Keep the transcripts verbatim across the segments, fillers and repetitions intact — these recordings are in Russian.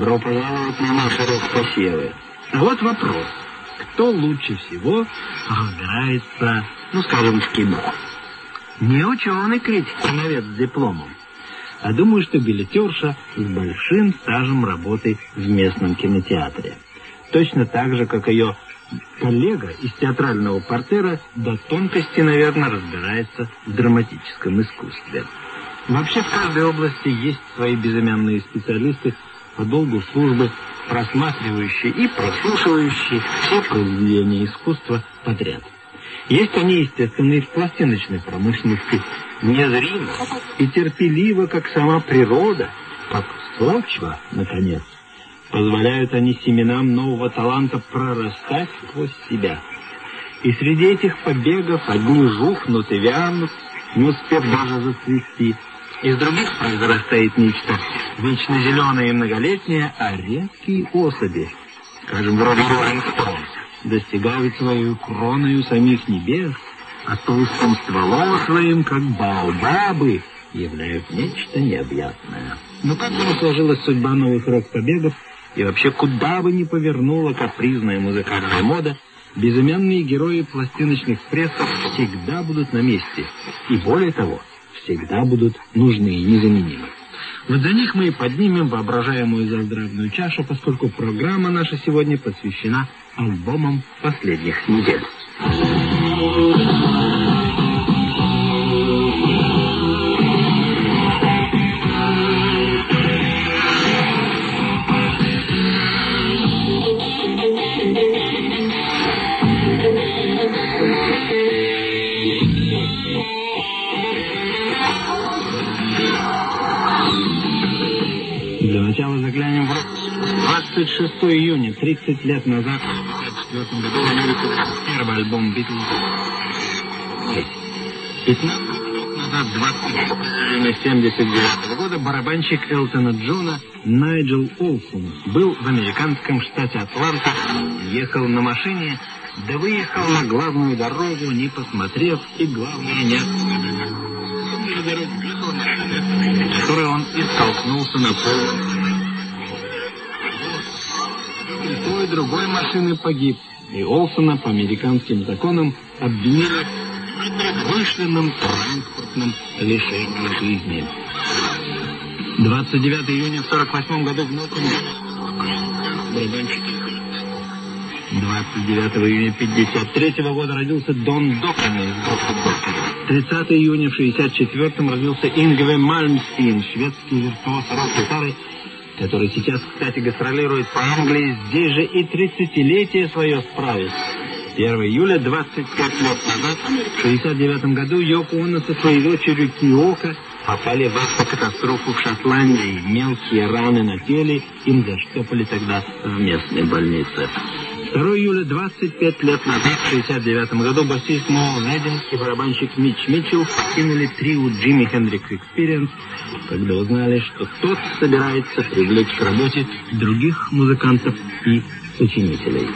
Добро пожаловать на наши распосевы. А вот вопрос. Кто лучше всего разбирается, ну, скажем, в кино? Не ученый критик-киновед с дипломом, а думаю, что билетерша с большим стажем работы в местном кинотеатре. Точно так же, как ее коллега из театрального портера до тонкости, наверное, разбирается в драматическом искусстве. Вообще в каждой области есть свои безымянные специалисты по долгу службы, просматривающие и прослушивающие все произведения искусства подряд. Есть они, естественно, и в пластиночной промышленности, незримо и терпеливо, как сама природа, как сплочва, наконец. Позволяют они семенам нового таланта прорастать сквозь себя. И среди этих побегов одни жухнут и вянут, не успев даже зацвести. Из других произрастает нечто вечно зеленое и многолетнее, а редкие особи, скажем, вроде Роллинг Стоунс, достигают свою кроною самих небес, а толстым стволом своим, как баобабы, являют нечто необъятное. Но как бы ни сложилась судьба новых рок-побегов, и вообще куда бы ни повернула капризная музыкальная мода, безымянные герои пластиночных прессов всегда будут на месте. И более того, всегда будут нужны и незаменимы. Вот за них мы и поднимем воображаемую заздравную чашу, поскольку программа наша сегодня посвящена альбомам последних недель. Для начала заглянем в двадцать шестого июня, тридцать лет назад, в пятьдесят четвёртом году, в Америке первый альбом Битлз. пятнадцать лет назад, двадцать июня семьдесят девятого года, барабанщик Элтона Джона Найджел Олсон был в американском штате Атланта, ехал на машине, да выехал на главную дорогу, не посмотрев, и главное, не остановив. Который он и столкнулся на пол. И той, и другой машины погиб, и Олсона по американским законам обвинили в вышленном транспортном лишении жизни. двадцать девятого июня в сорок восьмом году в Нотом барабанщики. двадцать девятого июня пятьдесят третьего года родился Дон Докон из группы. тридцатого июня в шестьдесят четвёртом родился Ингве Мальмстин, шведский виртуоз рок-гитары, который сейчас, кстати, гастролирует по Англии, здесь же и тридцатилетие свое справит. первого июля, двадцать пять лет назад, в шестьдесят девятом году, Йоко Оно со своей дочерью Киоко попали в автокатастрофу в Шотландии. Мелкие раны на теле им заштопали тогда в местной больнице. второго июля, двадцать пять лет назад, в шестьдесят девятом году, басист Ноэл Недин и барабанщик Митч Митчелл покинули трио Джимми Хендрикс Экспириенс, когда узнали, что тот собирается привлечь к работе других музыкантов и сочинителей.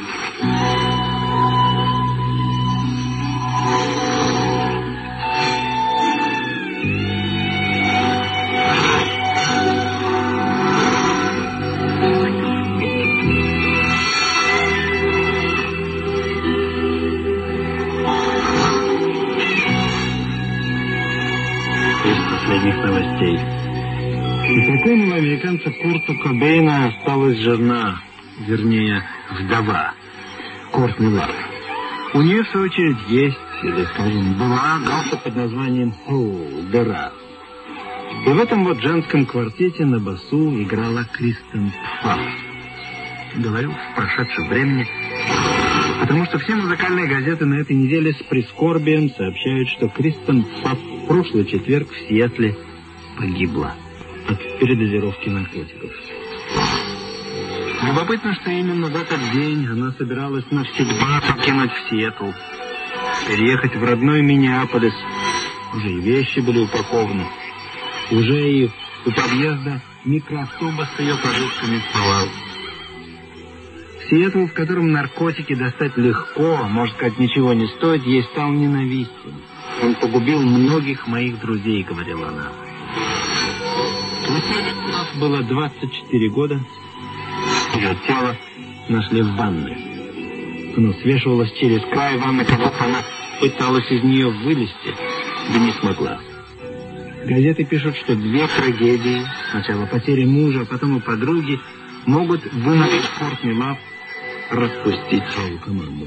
Новостей. И покойного американца Курта Кобейна осталась жена, вернее, вдова, Кортни Лав. У нее, в свою очередь, есть, или, скажем, была группа под названием «Хоу», «Дыра». И в этом вот женском квартете на басу играла Кристен Пфафф. Говорю в прошедшем времени, потому что все музыкальные газеты на этой неделе с прискорбием сообщают, что Кристен Пфафф в прошлый четверг в Сиэтле погибла от передозировки наркотиков. Любопытно, что именно в этот день она собиралась навсегда покинуть Сиэтл, переехать в родной Миннеаполис. Уже и вещи были упакованы. Уже и у подъезда микроавтобус с ее продуктами вставал. Сиэтл, в котором наркотики достать легко, может сказать, ничего не стоит, ей стал ненавистен. Он погубил многих моих друзей, говорила она. У нас было двадцать четыре года, Ее тело нашли в ванной. Оно свешивалось через край ванны, как будто она пыталась из нее вылезти, да не смогла. Газеты пишут, что две трагедии, сначала потери мужа, а потом и подруги, могут вынудить Кортни Лав распустить свою команду.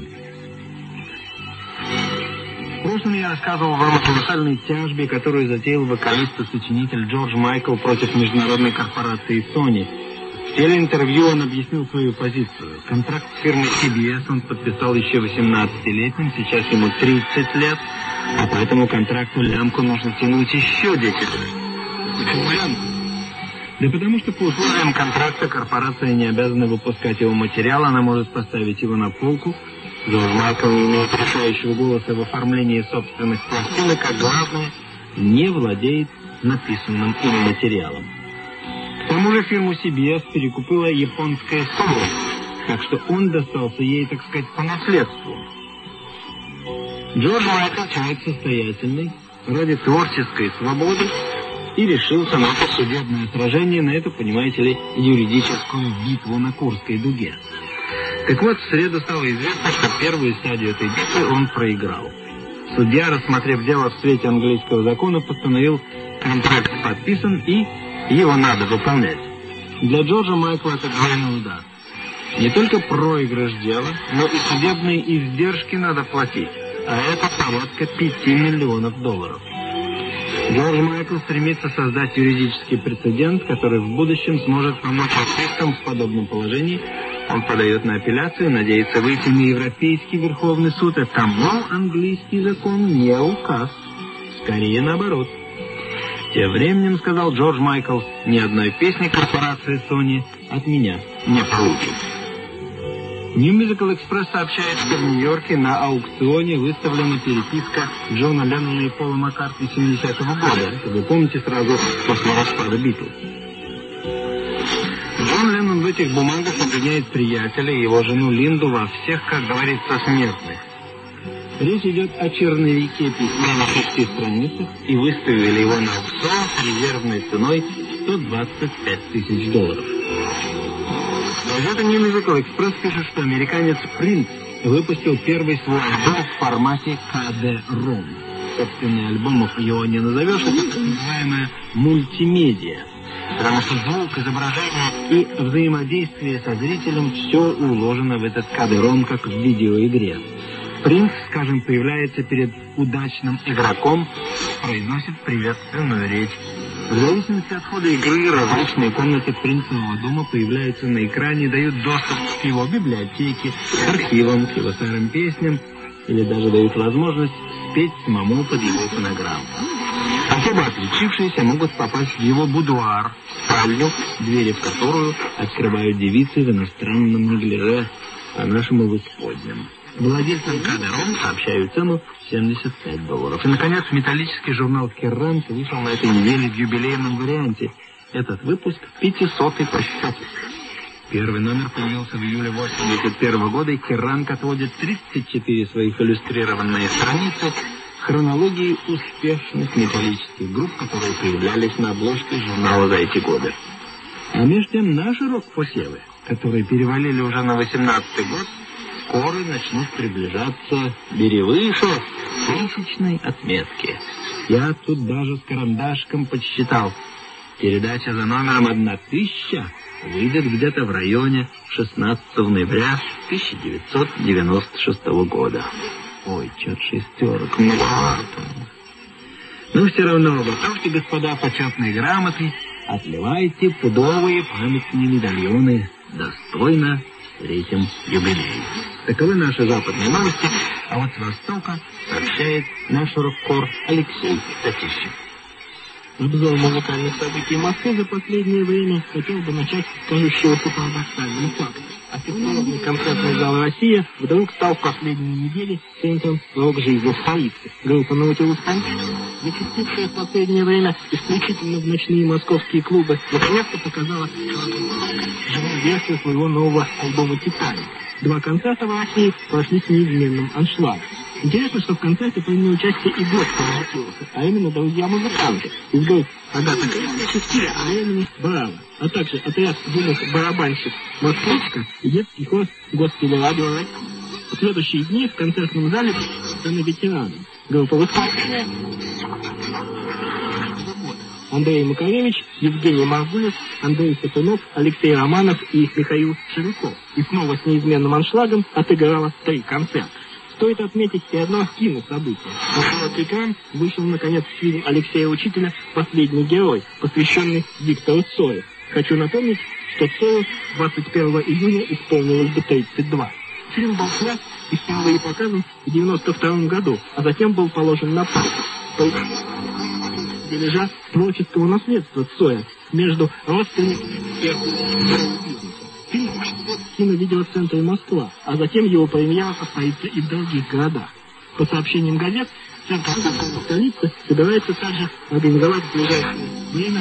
В прошлом я рассказывал вам о колоссальной тяжбе, которую затеял вокалист и сочинитель Джордж Майкл против международной корпорации Sony. В телеинтервью он объяснил свою позицию. Контракт с фирмой си би эс он подписал еще восемнадцатилетним, сейчас ему тридцать лет, а по этому контракту лямку нужно тянуть еще десять лет. Почему лямку? Да потому что по условиям контракта корпорация не обязана выпускать его материал, она может поставить его на полку. Джордж Майкл не имеет решающего голоса в оформлении собственных пластинок, а главное, не владеет написанным им материалом. К тому же фирму си би эс перекупила японская Sony, так что он достался ей, так сказать, по наследству. Джордж Майкл человек состоятельный, ради творческой свободы, и решился на это судебное сражение, на эту, понимаете ли, юридическую битву на Курской дуге. Так вот, в среду стало известно, что первую стадию этой битвы он проиграл. Судья, рассмотрев дело в свете английского закона, постановил: контракт подписан и его надо выполнять. Для Джорджа Майкла это двойной удар. Не только проигрыш дела, но и судебные издержки надо платить, а это порядка пяти миллионов долларов. Джордж Майкл стремится создать юридический прецедент, который в будущем сможет помочь артистам в подобном положении. Он подает на апелляцию, надеется выйти на Европейский Верховный суд, а тому английский закон не указ. Скорее наоборот. Тем временем, сказал Джордж Майкл, ни одной песни корпорации Sony от меня не получит. New Musical Express сообщает, что в Нью-Йорке на аукционе выставлена переписка Джона Леннона и Пола Маккартни семидесятого года. Вы помните, сразу после распада Битлз. Джон Леннон в этих бумагах обвиняет приятеля и его жену Линду во всех, как говорится, смертных. Речь идет о черновике письма на шести страницах, и выставили его на аукцион с резервной ценой сто двадцать пять тысяч долларов. Газета New Musical Express пишет, что американец Принц выпустил первый свой альбом в формате ка дэ-ром. Собственный альбомов его не назовешь, это так называемая мультимедиа. Потому что звук, изображение и взаимодействие со зрителем все уложено в этот ка дэ-ром, как в видеоигре. Принц, скажем, появляется перед удачным игроком, произносит приветственную речь. В зависимости от хода игры, различные комнаты принцевого дома появляются на экране, дают доступ к его библиотеке, к архивам, к его старым песням, или даже дают возможность спеть самому под его фонограмму. Особо отличившиеся могут попасть в его будуар, спальню, двери в которую открывают девицы в иностранном неглиже, по-нашему в исподнем. Владельцам ка дэ-ром сообщают цену семьдесят пять долларов. И, наконец, металлический журнал Kerrang вышел на этой неделе в юбилейном варианте. Этот выпуск пятисотый по счету. Первый номер появился в июле восемьдесят первого года, и Kerrang отводит тридцать четыре своих иллюстрированные страницы хронологии успешных металлических групп, которые появлялись на обложке журнала за эти годы. А между тем наши рок-посевы, которые перевалили уже на восемнадцатый год, скоро начнут приближаться, бери выше, тысячной отметки. Я тут даже с карандашком подсчитал. Передача за номером одна тысяча выйдет где-то в районе шестнадцатого ноября тысяча девятьсот девяносто шестого года. Ой, черт, шестерок, многовато. Но все равно, готовьте, господа, почетные грамоты, отливайте пудовые памятные медальоны. Достойно встретим юбилей. Таковы наши западные новости, а вот с Востока сообщает наш рок-кор Алексей Татищев. Обзор музыкальных событий Москвы за последнее время хотел бы начать с кажущегося парадоксальным фактом. Официальный концертный зал «Россия» вдруг стал в последние недели центром рок-жизни столицы. Группа «Наутилус Панк», зачастившая в последнее время исключительно в ночные московские клубы, наконец-то показала живую версию своего нового альбома «Титаник». Два концерта в России прошли с неизменным аншлагом. Интересно, что в концерте приняли участие и гость Матиуса, а именно друзья-музыканты из групп Агата Кристи, а именно Браво, а также отряд юных барабанщик Москвичка и детский хор Госпиталя Радио. В следующие дни в концертном зале на ветераны группа «Восхождение». Андрей Макаревич, Евгений Маргулев, Андрей Сапунов, Алексей Романов и Михаил Ширяков. И снова с неизменным аншлагом отыграла три концерта. Стоит отметить и одно кинособытие. На широкий экран вышел, наконец, фильм Алексея Учителя «Последний герой», посвященный Виктору Цою. Хочу напомнить, что Цою двадцать первого июня исполнилось бы тридцать два. Фильм был снят и впервые показан в девяносто втором году, а затем был положен на паузу. Дележа творческого наследства Цоя между родственниками и бизнесом. Фильм в киновидеоцентре Москва, а затем его премьера состоится и в других городах. По сообщениям газет, центр столицы собирается также организовать в ближайшее время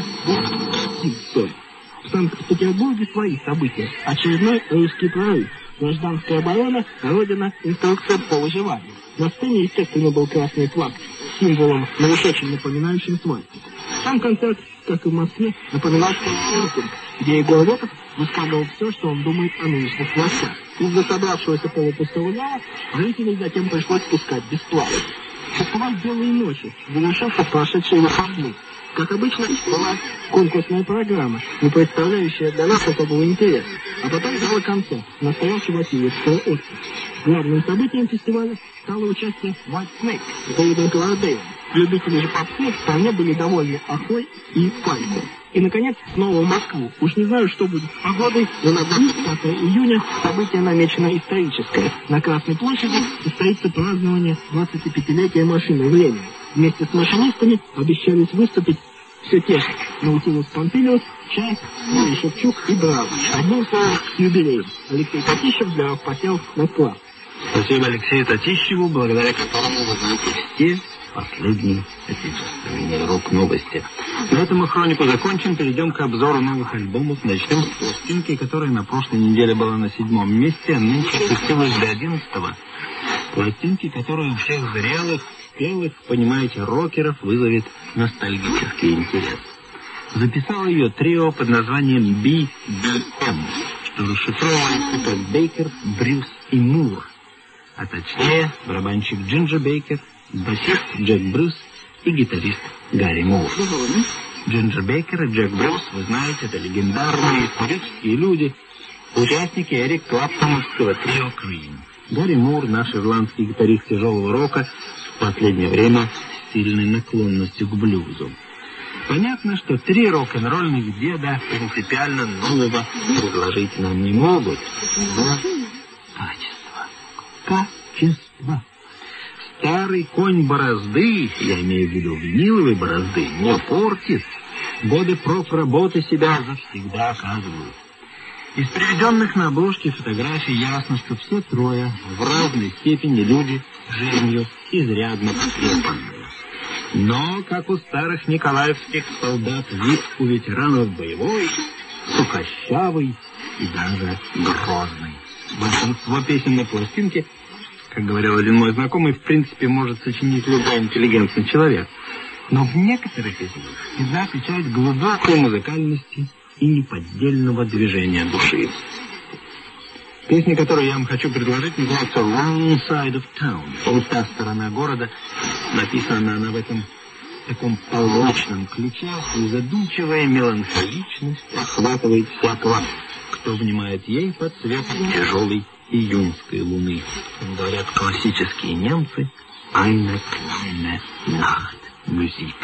фильм Цоя. В Санкт-Петербурге свои события. Очередной русский прорыв. Гражданская оборона, Родина, инструкция по выживанию. На сцене, естественно, был красный флаг, символом, но уж очень напоминающим свастику. Сам концерт, как и в Москве, напоминал митинг, где Егор Летов высказывал все, что он думает о нынешних властях. Из-за собравшегося полупустого зала зрителей затем пришлось пускать бесплатно. Фестиваль «Белые ночи» завершился в прошедшие выходные. Как обычно, была конкурсная программа, не представляющая для нас особого интереса. А потом был концерт настоящего киевского отца. Главным событием фестиваля стало участие White Snake с Дэвидом Клардейлом. Любители же попсы вполне были довольны Ахой и Пальцем. И, наконец, снова в Москву. Уж не знаю, что будет с погодой, но на двадцатое июня событие намечено историческое. На Красной площади состоится празднование двадцатипятилетия машины времени. Вместе с машинистами обещались выступить все те же Наутилус Помпилиус, Чайк, Юрий Шевчук и Браво. Одним словом, с юбилеем. Алексей Татищев для «Автопотел» Москва. Спасибо Алексею Татищеву, благодаря которому вы знаете все последние отечественные рок-новости. На этом мы хронику закончим, перейдем к обзору новых альбомов. Начнем с пластинки, которая на прошлой неделе была на седьмом месте, а нынче спустилась до одиннадцатого. Пластинки, которая у всех зрелых, спелых, понимаете, рокеров вызовет ностальгический интерес. Записал ее трио под названием би би эм, что расшифровывается как Бейкер, Брюс и Мур. А точнее, барабанщик Джинджер Бейкер, басист Джек Брюс и гитарист Гарри Мур. Джинджер Бейкер и Джек Брюс, вы знаете, это легендарные исторические люди, участники Эрик Клэптоновского трио Cream. Гарри Мур, наш ирландский гитарист тяжелого рока, в последнее время с сильной наклонностью к блюзу. Понятно, что три рок-н-ролльных деда принципиально нового предложить нам не могут, но качество. Качество. Старый конь борозды, я имею в виду виниловой борозды, не портит. Годы профработы себя завсегда оказывают. Из приведенных на обложке фотографий ясно, что все трое в разной степени люди жизнью изрядно потрепанные. Но, как у старых николаевских солдат, вид у ветеранов боевой, сухощавый и даже грозный. Большинство песен на пластинке, как говорил один мой знакомый, в принципе может сочинить любой интеллигентный человек. Но в некоторых из них всегда отличают глубокой музыкальности и неподдельного движения души. Песня, которую я вам хочу предложить, называется «Wrong Side of Town». «Пустая сторона города». Написана она в этом таком полночном ключе, и задумчивая меланхоличность охватывает всякого, кто внимает ей под цветом тяжелой июньской луны. Как говорят классические немцы, «Eine kleine Nachtmusik».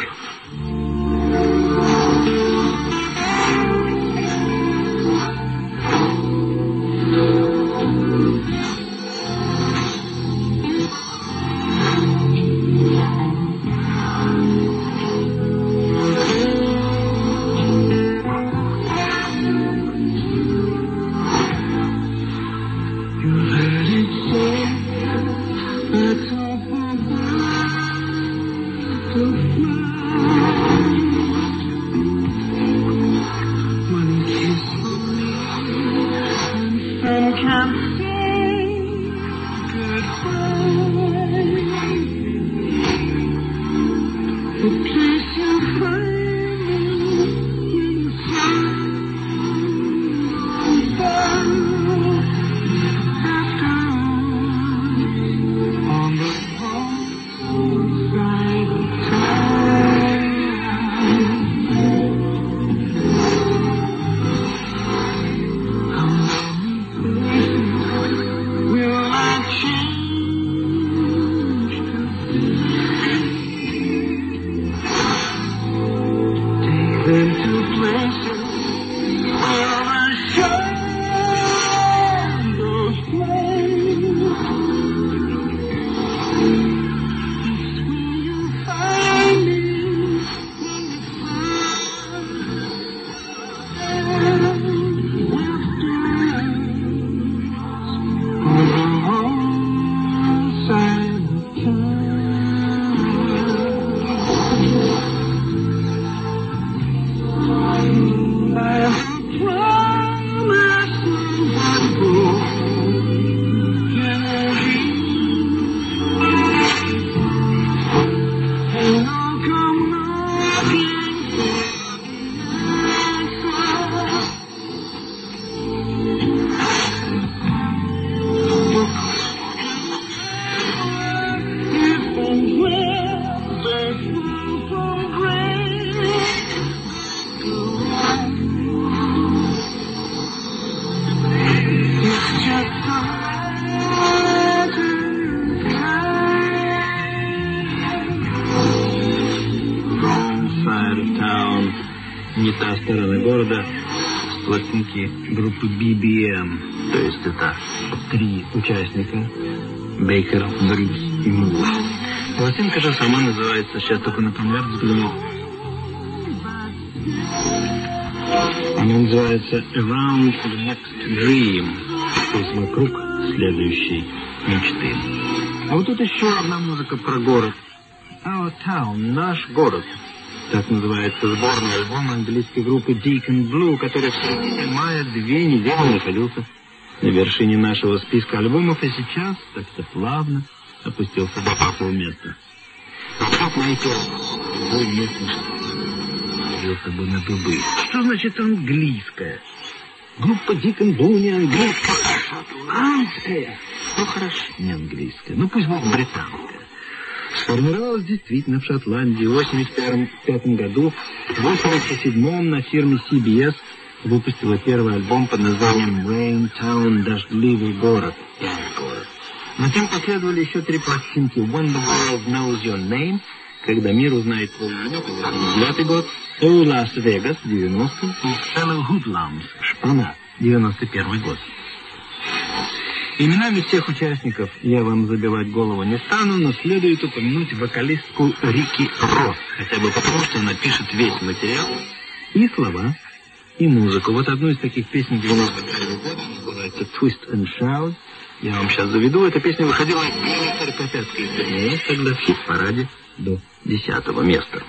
into places where the shadows play. It's when you find me in Не та сторона города, с пластинки группы би би эм. То есть это три участника: Бейкер, Брюс и Мур. Пластинка же сама называется, сейчас только на конверт взгляну. Она называется Around the Next Dream, то есть вокруг следующей мечты. А вот тут еще одна музыка про город. Our Town, наш город. Так называется сборный альбом английской группы Deacon Blue, который в середине мая две недели находился на вершине нашего списка альбомов, и сейчас так-то плавно опустился до пятого места. Как найти свой местный с бы на дубы. Что значит английская? Группа Deacon Blue не английская, а шотландская. Ну хорошо, не английская, ну пусть будет британская. Сформировалась действительно в Шотландии в восемьдесят пятом году. В восемьдесят седьмом на фирме си би эс выпустила первый альбом под названием Rain Town, дождливый город. город. Затем последовали еще три пластинки: When the World Knows Your Name, когда мир узнает твое имя, девятый год, Oh Las Vegas, девяностый, и Fellow Hoodlums, Шпана, девяносто первый год. Именами всех участников я вам забивать голову не стану, но следует упомянуть вокалистку Рики Росс, хотя бы потому, что она пишет весь материал, и слова, и музыку. Вот одну из таких песен девяносто первого года, называется Twist and Shout. Я вам сейчас заведу. Эта песня выходила на сорокопятской стране, тогда в хит-параде до десятого места.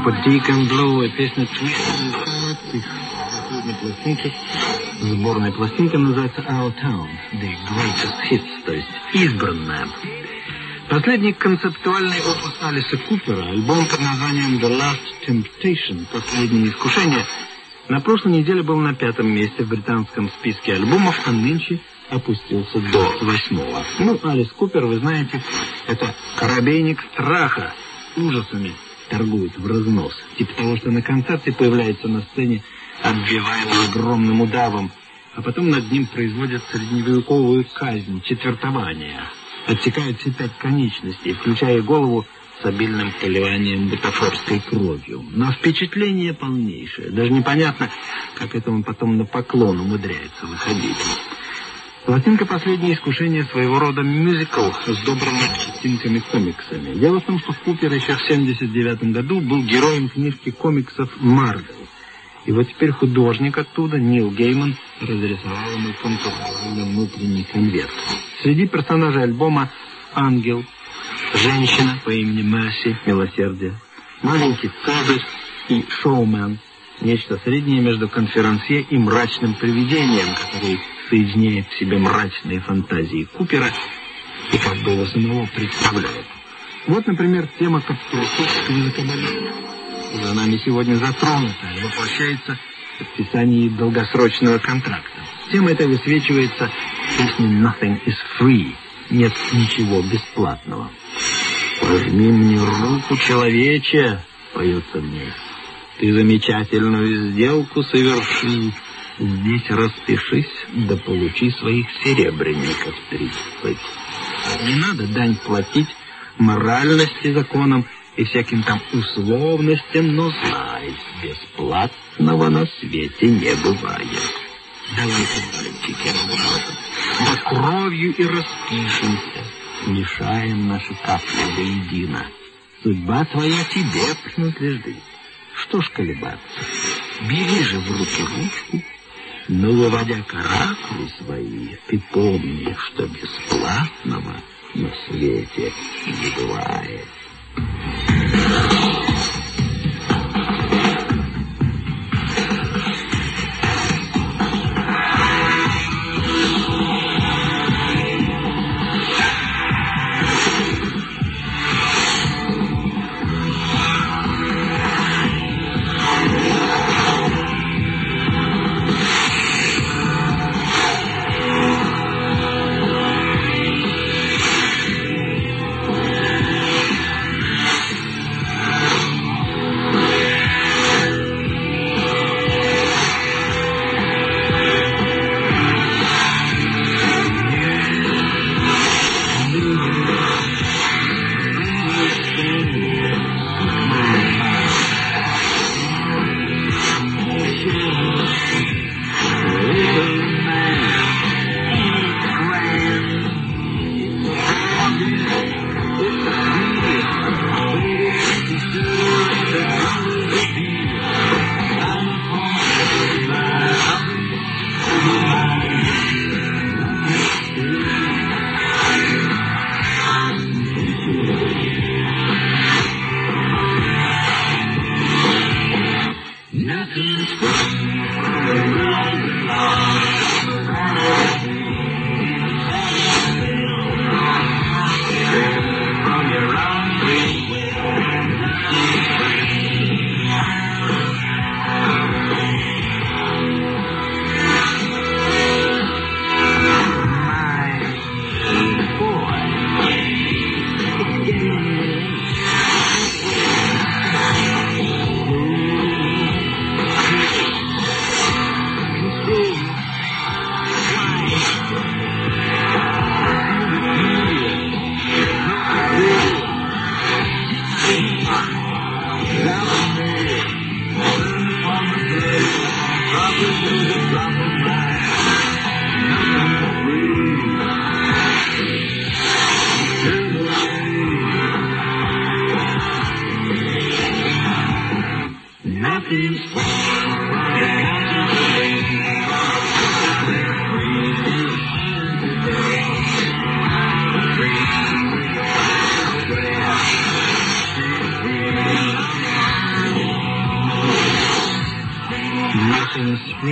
группа Deacon Blue и песня Twisted их последней пластинки. Сборная пластинка называется Our Town, The Greatest Hits, то есть избранная. Последний концептуальный опус Алиса Купера, альбом под названием The Last Temptation, Последнее искушение, на прошлой неделе был на пятом месте в британском списке альбомов, а нынче опустился до восьмого. Ну, Алис Купер, вы знаете, это корабейник страха, ужасами торгует в разнос. Типа того, что на концерте появляется на сцене, обвиваемый огромным удавом, а потом над ним производят средневековую казнь, четвертование. Отсекают все пять конечностей, включая голову с обильным поливанием бутафорской кровью. Но впечатление полнейшее. Даже непонятно, как это он потом на поклон умудряется выходить. Пластинка «Последнее искушение» своего рода мюзикл с добрыми картинками-комиксами. Дело в том, что Купер еще в семьдесят девятом году был героем книжки комиксов «Марвел». И вот теперь художник оттуда, Нил Гейман, разрисовал ему концептуальный внутренний конверт. Среди персонажей альбома ангел, женщина по имени Мерси, милосердие, маленький Цезарь и шоумен, нечто среднее между конферансье и мрачным привидением, который соединяет в себе мрачные фантазии Купера и как бы его самого представляет. Вот, например, тема капиталистического языкоборения. За нами сегодня затронута и воплощается в подписании долгосрочного контракта. Тема эта высвечивается в песне «Nothing is free». Нет ничего бесплатного. «Пожми мне руку, человече», — поется в ней. «Ты замечательную сделку соверши. Здесь распишись, да получи своих серебряников тридцать. Не надо дань платить моральности законам и всяким там условностям, но знай, бесплатного на свете не бывает. Давайте, мальчики, да кровью и распишемся, мешаем наши капли воедино. Судьба твоя тебе принадлежит. Что ж колебаться? Бери же в руки ручку, но, выводя каракулы свои, ты помни, что бесплатного на свете не бывает».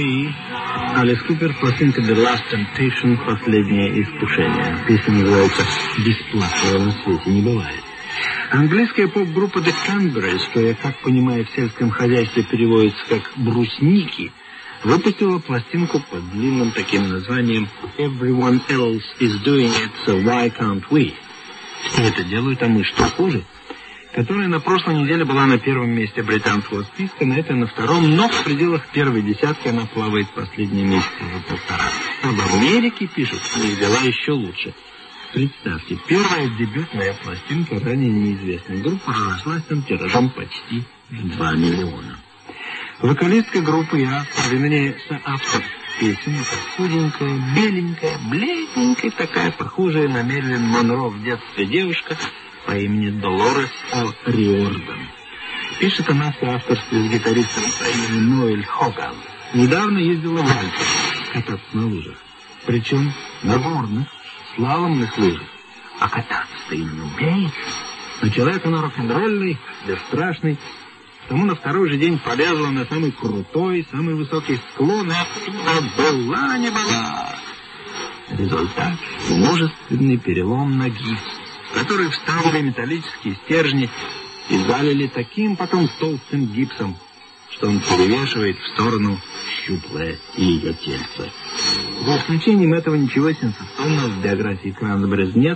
и Алис Купер, пластинка The Last Temptation, последнее искушение. Песня называется «Бесплатного на свете не бывает». Английская поп-группа The Cranberries, что я, как понимаю, в сельском хозяйстве переводится как «брусники», выпустила пластинку под длинным таким названием «Everyone else is doing it, so why can't we?» Все это делают, а мы что, хуже? Которая на прошлой неделе была на первом месте британского списка, на это на втором, но в пределах первой десятки она плавает последние месяцы за полтора. А в Америке, пишут, их дела еще лучше. Представьте, первая дебютная пластинка ранее неизвестной группы разошлась там тиражом почти в два миллиона. Вокалистка группы и автор, вернее, соавтор песен, это худенькая, беленькая, бледненькая, такая похожая на Мэрилин Монро в детстве девушка по имени Долорес О'Риордан. Пишет она в авторстве с гитаристом по имени Ноэль Хоган. Недавно ездила в Альпы кататься на лыжах. Причем на горных, слаломных лыжах. А кататься-то и не умеет. Но человек она рок-н-ролльный, бесстрашный. Потому на второй же день полезла на самый крутой, самый высокий склон, и оттуда была не была. Результат — множественный перелом ноги, в который вставили металлические стержни и залили таким потом толстым гипсом, что он перевешивает в сторону щуплое ее тельце. За исключением этого ничего сенсационного в биографии Cranberries нет.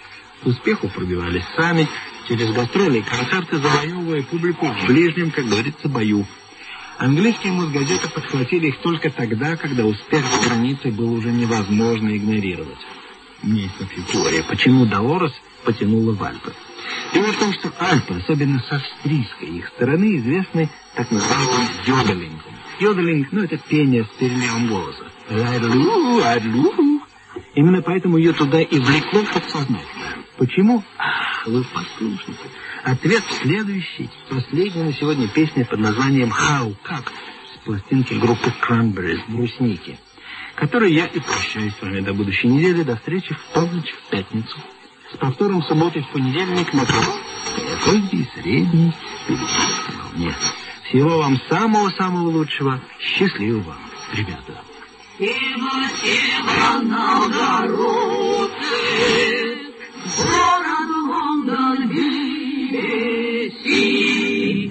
К успеху пробивались сами, через гастроли и концерты, завоевывая публику в ближнем, как говорится, бою. Английские мосгазеты подхватили их только тогда, когда успех за границей был уже невозможно игнорировать. У меня есть такая теория, почему Долорес потянула в Альпы. Дело в том, что Альпы, особенно с австрийской их стороны, известны так называемым йоделингом. Йоделинг, ну, это пение с переливом голоса. Именно поэтому ее туда и влекло подсознательно. Почему? Ах, вы послушайте. Ответ следующий. Последняя на сегодня песня под названием «How?» Как? С пластинки группы Cranberries «Брусники», которой я и прощаюсь с вами до будущей недели. До встречи в полночь в пятницу. С повтором в субботу и в понедельник на короткой и средней передаче волне. Всего вам самого-самого лучшего. Счастливо вам, ребята. Сева, сева на огороде, город Лондон би би си.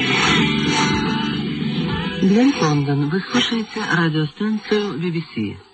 Гленн Лондон. Вы слушаете радиостанцию би би си.